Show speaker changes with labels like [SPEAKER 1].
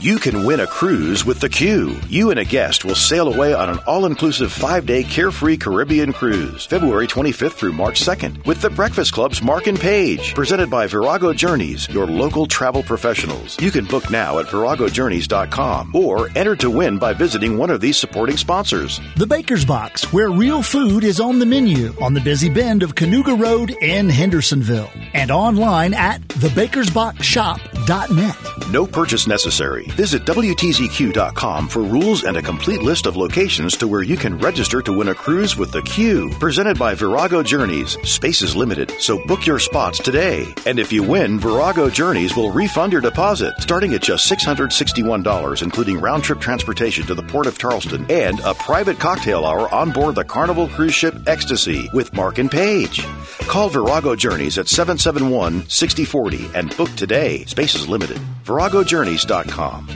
[SPEAKER 1] You can win a cruise with theCUBE. You and a guest will sail away on an all-inclusive 5-day carefree Caribbean cruise, February 25th through March 2nd, with the Breakfast Club's Mark and Paige, presented by Virago Journeys, your local travel professionals. You can book now at ViragoJourneys.com or enter to win by visiting one of these supporting sponsors.
[SPEAKER 2] The Baker's Box, where real food is on the menu, on the busy bend of Cayuga Road in Hendersonville, and online at thebakersboxshop.net.
[SPEAKER 1] No purchase necessary. Visit WTZQ.com for rules and a complete list of locations to where you can register to win a cruise with theCUBE. Presented by Virago Journeys. Space is limited, so book your spots today. And if you win, Virago Journeys will refund your deposit, starting at just $661, including round-trip transportation to the Port of Charleston and a private cocktail hour on board the Carnival cruise ship Ecstasy with Mark and Paige. Call Virago Journeys at 771-6040 and book today. Space is limited. ViragoJourneys.com.